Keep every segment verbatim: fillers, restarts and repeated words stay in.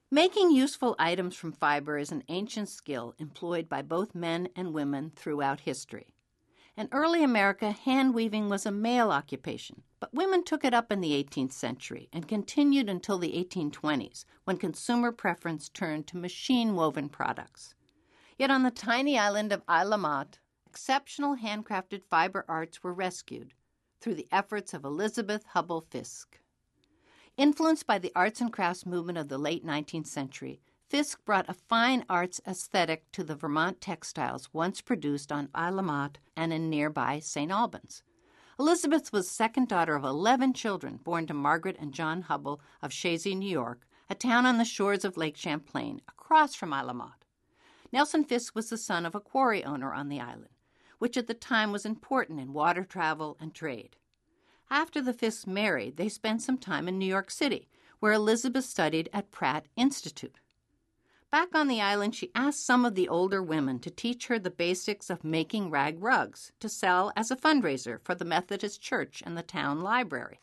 Making useful items from fiber is an ancient skill employed by both men and women throughout history. In early America, hand weaving was a male occupation, but women took it up in the eighteenth century and continued until the eighteen twenties, when consumer preference turned to machine-woven products. Yet on the tiny island of Isle Mat, exceptional handcrafted fiber arts were rescued through the efforts of Elizabeth Hubbell Fiske. Influenced by the arts and crafts movement of the late nineteenth century, Fiske brought a fine arts aesthetic to the Vermont textiles once produced on Isle Mat and in nearby Saint Albans. Elizabeth was the second daughter of eleven children born to Margaret and John Hubbell of Chazy, New York, a town on the shores of Lake Champlain, across from Isle Mat. Nelson Fiske was the son of a quarry owner on the island, which at the time was important in water travel and trade. After the Fiskes married, they spent some time in New York City, where Elizabeth studied at Pratt Institute. Back on the island, she asked some of the older women to teach her the basics of making rag rugs to sell as a fundraiser for the Methodist Church and the town library.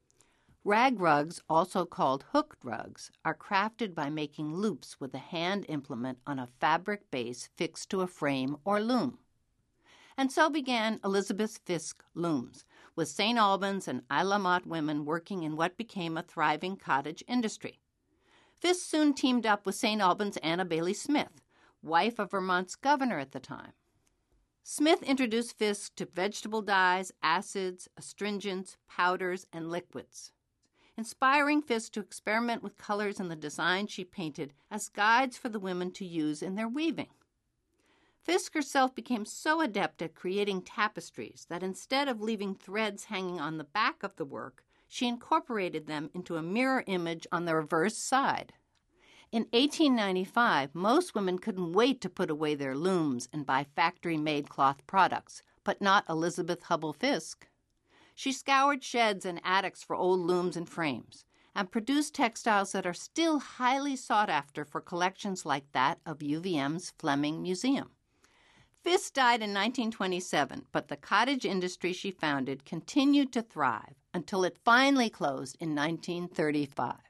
Rag rugs, also called hooked rugs, are crafted by making loops with a hand implement on a fabric base fixed to a frame or loom. And so began Elizabeth Fiske Looms, with Saint Albans and Isle Mat women working in what became a thriving cottage industry. Fiske soon teamed up with Saint Albans' Anna Bailey Smith, wife of Vermont's governor at the time. Smith introduced Fiske to vegetable dyes, acids, astringents, powders, and liquids, inspiring Fiske to experiment with colors in the designs she painted as guides for the women to use in their weaving. Fiske herself became so adept at creating tapestries that instead of leaving threads hanging on the back of the work, she incorporated them into a mirror image on the reverse side. In eighteen ninety-five, most women couldn't wait to put away their looms and buy factory-made cloth products, but not Elizabeth Hubbell Fiske. She scoured sheds and attics for old looms and frames, and produced textiles that are still highly sought after for collections like that of U V M's Fleming Museum. Fiske died in nineteen twenty-seven, but the cottage industry she founded continued to thrive until it finally closed in nineteen thirty-five.